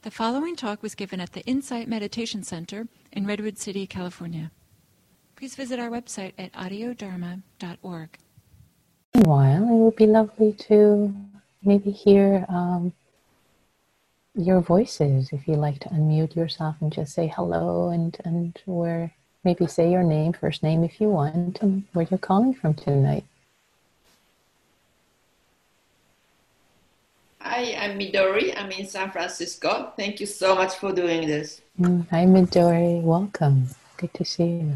The following talk was given at the Insight Meditation Center in Redwood City, California. Please visit our website at audiodharma.org. Meanwhile, it would be lovely to maybe hear your voices. If you'd like to unmute yourself and just say hello and where, maybe say your name, first name if you want, and where you're calling from tonight. Hi, I'm Midori. I'm in San Francisco. Thank you so much for doing this. Hi, Midori. Welcome. Good to see you.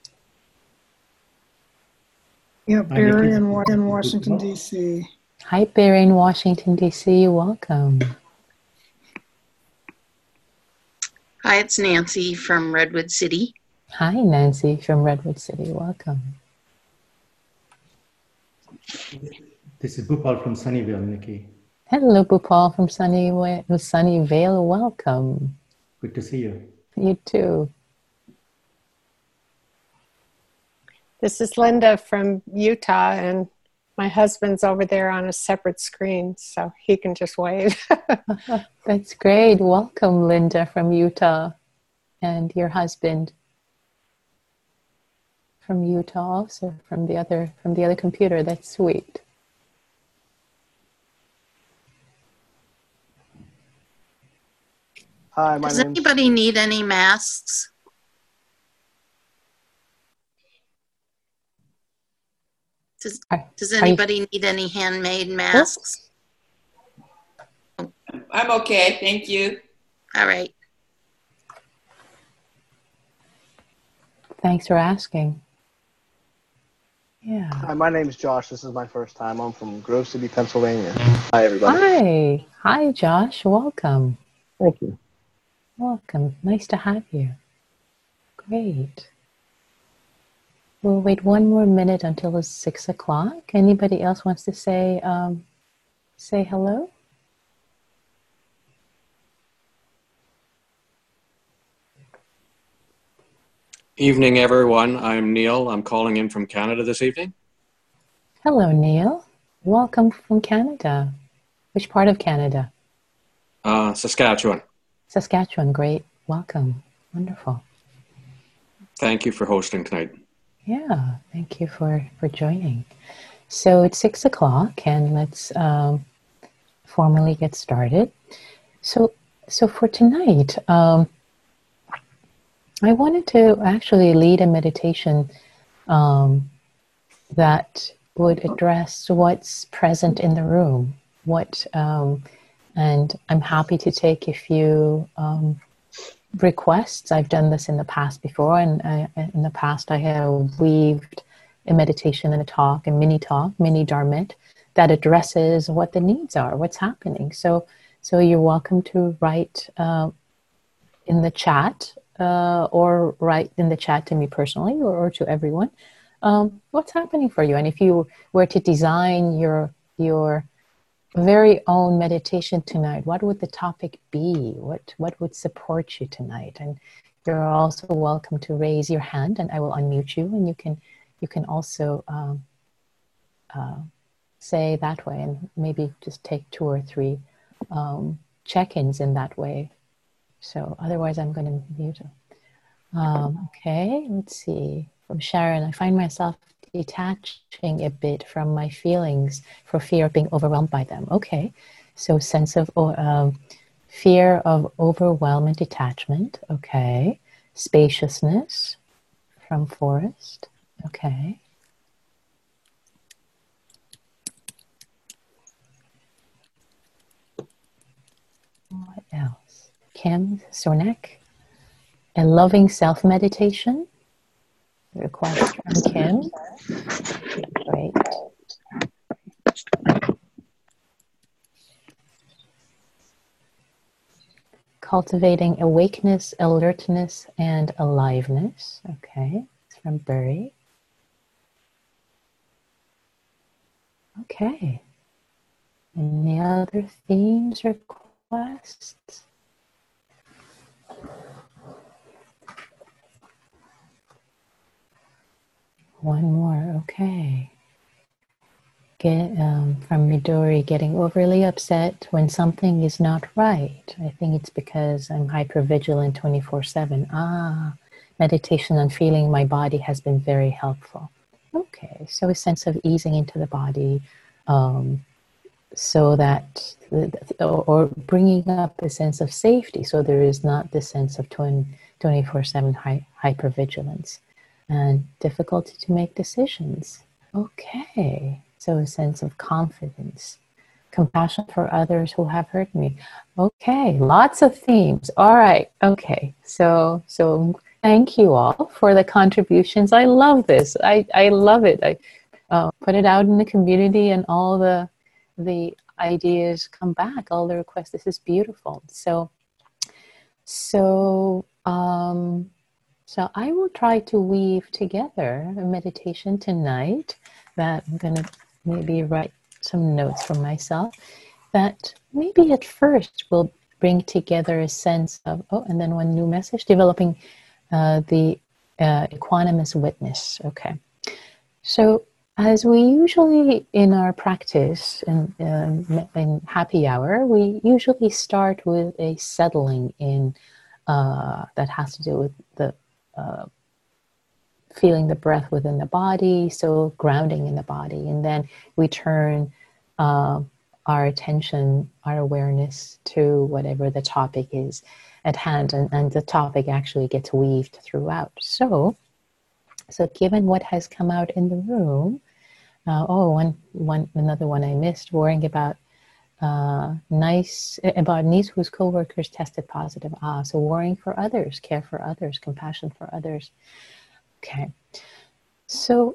Yeah, Barry in Washington, D.C. Hi, Barry in Washington, D.C. Welcome. Hi, it's Nancy from Redwood City. Hi, Nancy from Redwood City. Welcome. This is Bhupal from Sunnyvale, Nikki. Hello, Bhupal from Sunnyvale. Welcome. Good to see you. You too. This is Linda from Utah, and my husband's over there on a separate screen, so he can just wave. That's great. Welcome, Linda from Utah, and your husband from Utah, also from the other computer. That's sweet. Hi, Does anybody need any masks? Does anybody need any handmade masks? I'm okay, thank you. All right. Thanks for asking. Yeah. Hi, my name is Josh. This is my first time. I'm from Grove City, Pennsylvania. Hi, everybody. Hi. Hi, Josh. Welcome. Thank you. Welcome. Nice to have you. Great. We'll wait one more minute until it's 6 o'clock. Anybody else wants to say hello? Evening, everyone. I'm Neil. I'm calling in from Canada this evening. Hello, Neil. Welcome from Canada. Which part of Canada? Saskatchewan. Saskatchewan. Great. Welcome. Wonderful. Thank you for hosting tonight. Yeah, thank you for joining. So it's 6 o'clock, and let's formally get started. So for tonight, I wanted to actually lead a meditation that would address what's present in the room. And I'm happy to take a few requests. I've done this in the past before, and in the past I have weaved a meditation and a talk, a mini dharmit, that addresses what the needs are, what's happening. So you're welcome to write in the chat, or write in the chat to me personally, or to everyone, what's happening for you. And if you were to design your very own meditation tonight, what would the topic be? What would support you tonight? And you're also welcome to raise your hand, and I will unmute you, and you can also say that way, and maybe just take 2 or 3 check-ins in that way. So otherwise I'm going to mute them. Okay, let's see. From Sharon, I find myself detaching a bit from my feelings for fear of being overwhelmed by them. Okay, so sense of fear of overwhelm and detachment. Okay, spaciousness from Forrest. Okay. What else? Kim Sornek, a loving self-meditation. Request from Kim. Great. Cultivating awakeness, alertness, and aliveness. Okay, it's from Burry. Okay. Any other themes or requests? One more, okay. From Midori, getting overly upset when something is not right. I think it's because I'm hypervigilant 24/7. Meditation on feeling my body has been very helpful. Okay, so a sense of easing into the body, so that, or bringing up a sense of safety, so there is not this sense of 24/7 hypervigilance and difficulty to make decisions. Okay, so a sense of confidence, compassion for others who have hurt me. Okay, lots of themes. All right, okay, so thank you all for the contributions. I love this. I love it. I put it out in the community, and all the ideas come back, all the requests. This is beautiful. So I will try to weave together a meditation tonight that I'm going to maybe write some notes for myself that maybe at first will bring together a sense of, and then one new message, developing the equanimous witness. Okay. So as we usually in our practice in happy hour, we usually start with a settling in that has to do with the feeling the breath within the body, so grounding in the body. And then we turn our attention, our awareness to whatever the topic is at hand, and the topic actually gets weaved throughout. So given what has come out in the room, another one I missed, worrying about niece whose co-workers tested positive. So worrying for others, care for others, compassion for others. Okay, so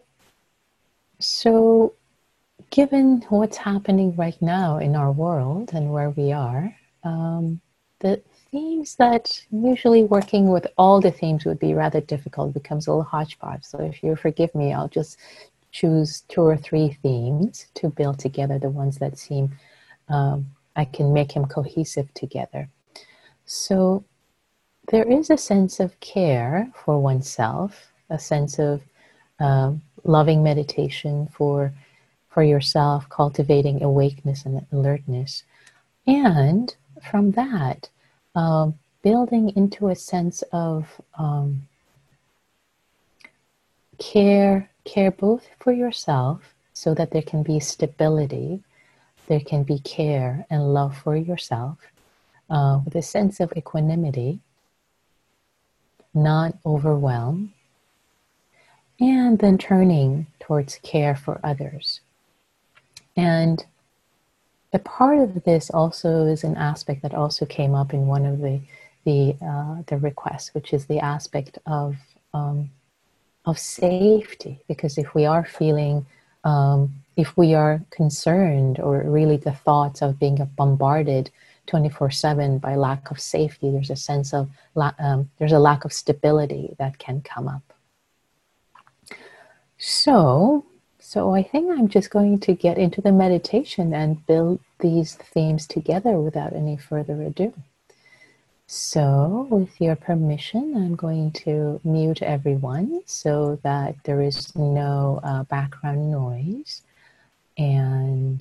given what's happening right now in our world and where we are, the themes that usually working with all the themes would be rather difficult, becomes a little hodgepodge. So if you forgive me, I'll just choose 2 or 3 themes to build together, the ones that seem I can make them cohesive together. So there is a sense of care for oneself, a sense of loving meditation for yourself, cultivating awakeness and alertness. And from that, building into a sense of care both for yourself, so that there can be stability, there can be care and love for yourself, with a sense of equanimity, not overwhelm, and then turning towards care for others. And a part of this also is an aspect that also came up in one of the requests, which is the aspect of safety. Because if we are feeling, if we are concerned, or really the thoughts of being bombarded 24/7 by lack of safety, there's a sense of there's a lack of stability that can come up. So I think I'm just going to get into the meditation and build these themes together without any further ado. So with your permission, I'm going to mute everyone so that there is no background noise. And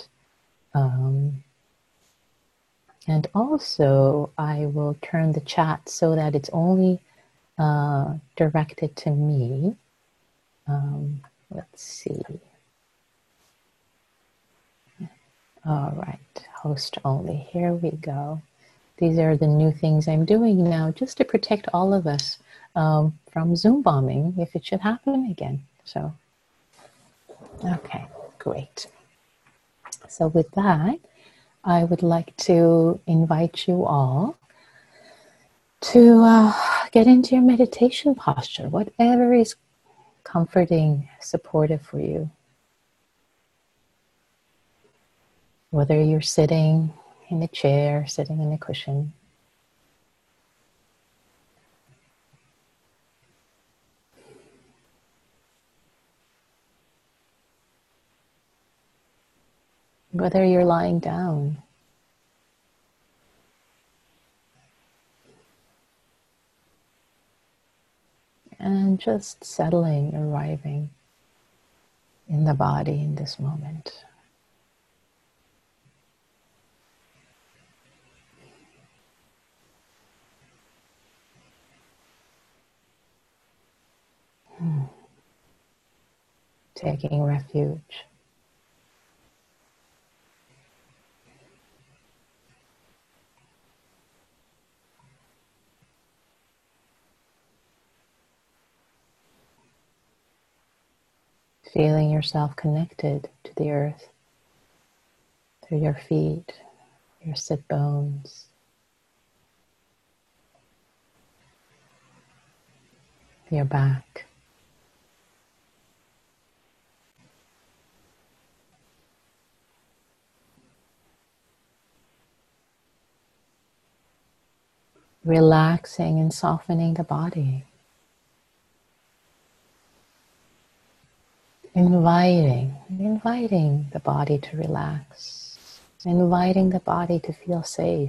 also I will turn the chat so that it's only directed to me. Let's see. All right, host only. Here we go. These are the new things I'm doing now just to protect all of us from Zoom bombing if it should happen again. So, okay, great. So with that, I would like to invite you all to get into your meditation posture, whatever is comforting, supportive for you. Whether you're sitting in a chair, sitting in a cushion. Whether you're lying down. And just settling, arriving in the body in this moment. taking refuge. Feeling yourself connected to the earth through your feet, your sit bones, your back. Relaxing and softening the body. Inviting the body to relax, inviting the body to feel safe.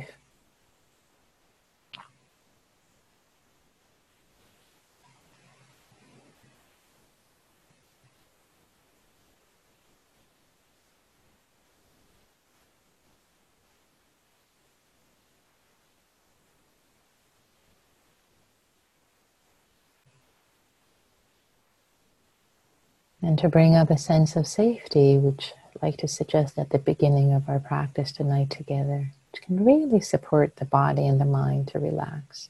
And to bring up a sense of safety, which I'd like to suggest at the beginning of our practice tonight together, which can really support the body and the mind to relax.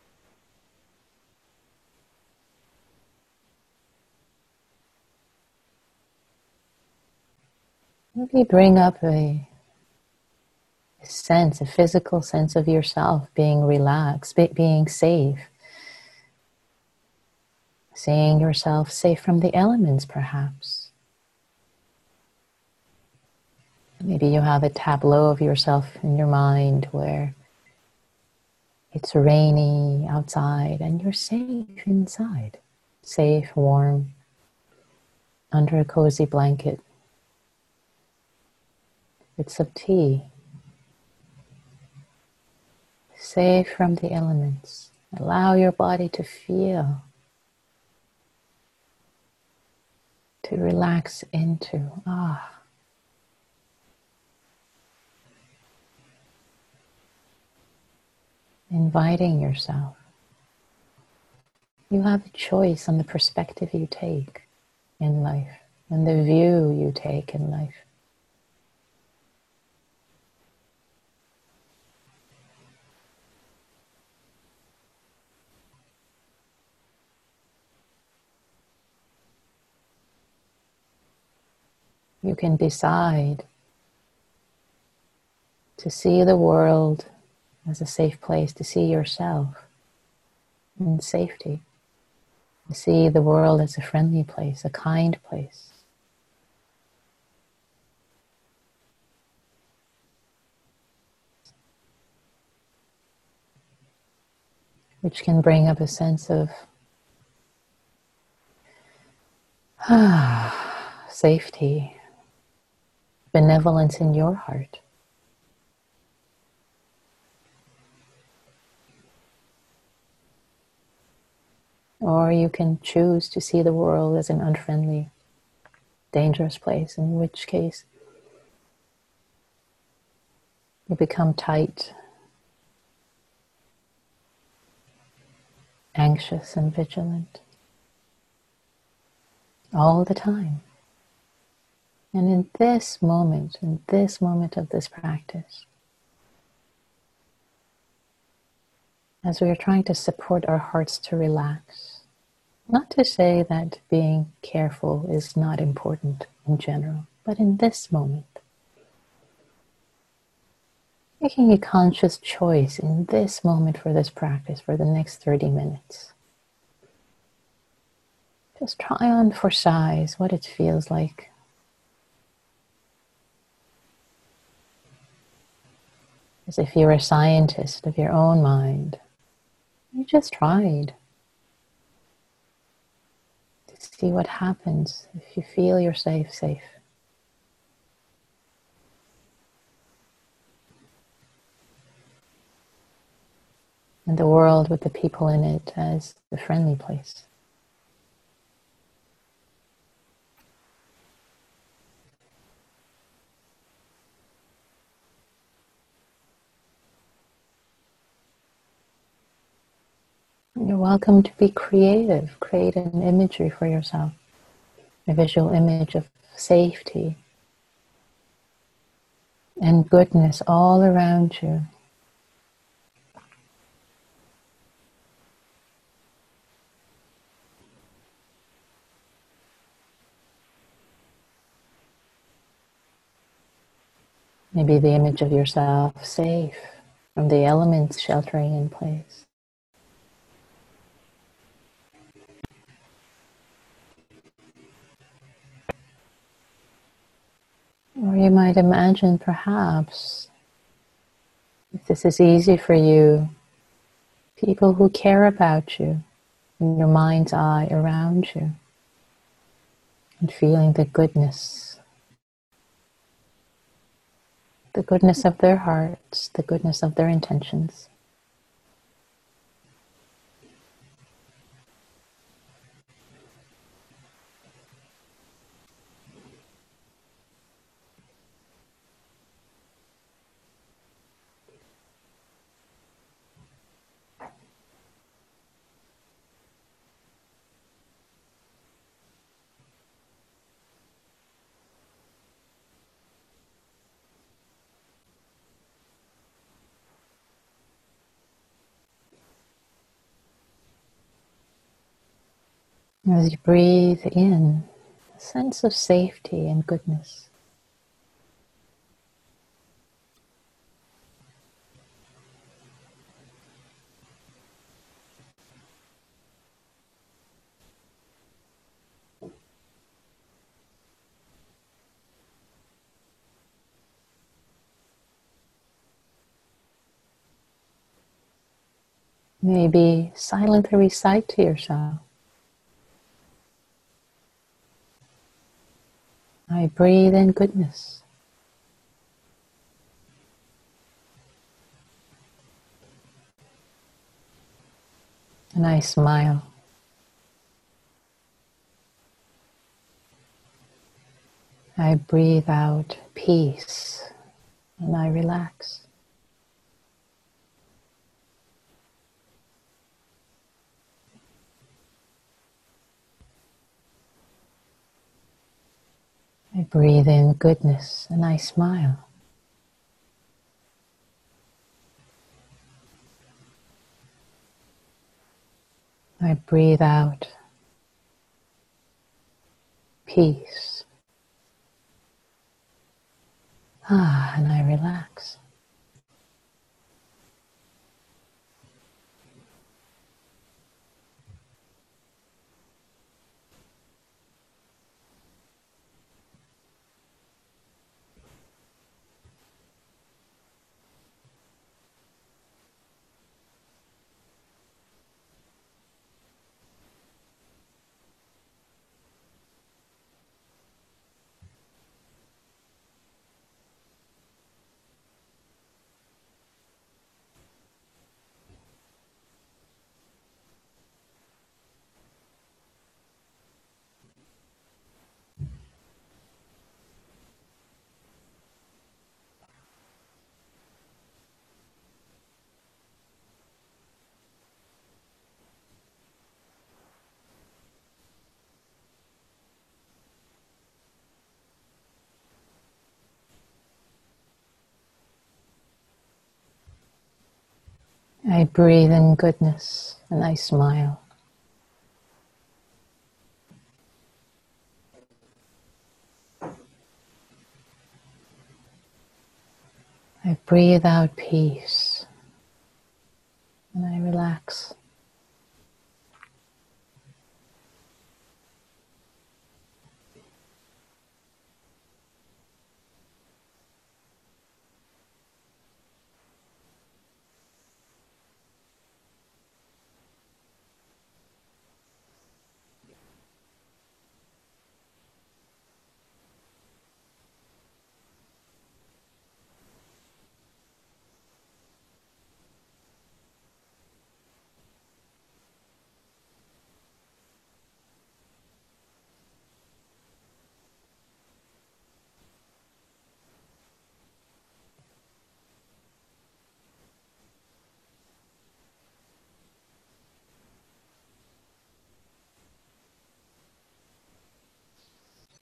Maybe bring up a sense, a physical sense of yourself being relaxed, being safe. Seeing yourself safe from the elements, perhaps. Maybe you have a tableau of yourself in your mind where it's rainy outside and you're safe inside. Safe, warm, under a cozy blanket with some tea. Safe from the elements. Allow your body to feel, to relax into. Inviting yourself. You have a choice on the perspective you take in life and the view you take in life. You can decide to see the world as a safe place, to see yourself in safety, to see the world as a friendly place, a kind place. Which can bring up a sense of safety, benevolence in your heart. Or you can choose to see the world as an unfriendly, dangerous place, in which case you become tight, anxious and vigilant all the time. And in this moment of this practice, as we are trying to support our hearts to relax, not to say that being careful is not important in general, but in this moment, making a conscious choice in this moment for this practice for the next 30 minutes. Just try on for size what it feels like. As if you're a scientist of your own mind. You just tried to see what happens if you feel you're safe. And the world with the people in it as the friendly place. You're welcome to be creative. Create an imagery for yourself. a visual image of safety and goodness all around you. Maybe the image of yourself safe from the elements sheltering in place. Or you might imagine, perhaps, if this is easy for you, people who care about you in your mind's eye around you, and feeling the goodness of their hearts, the goodness of their intentions. As you breathe in, a sense of safety and goodness. Maybe silently recite to yourself, I breathe in goodness. And I smile. I breathe out peace and I relax. I breathe in goodness and I smile. I breathe out peace. And I relax. I breathe in goodness and I smile. I breathe out peace and I relax.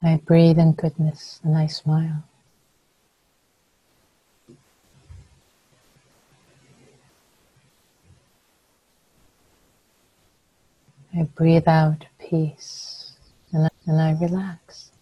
I breathe in goodness and I smile. I breathe out peace and I relax.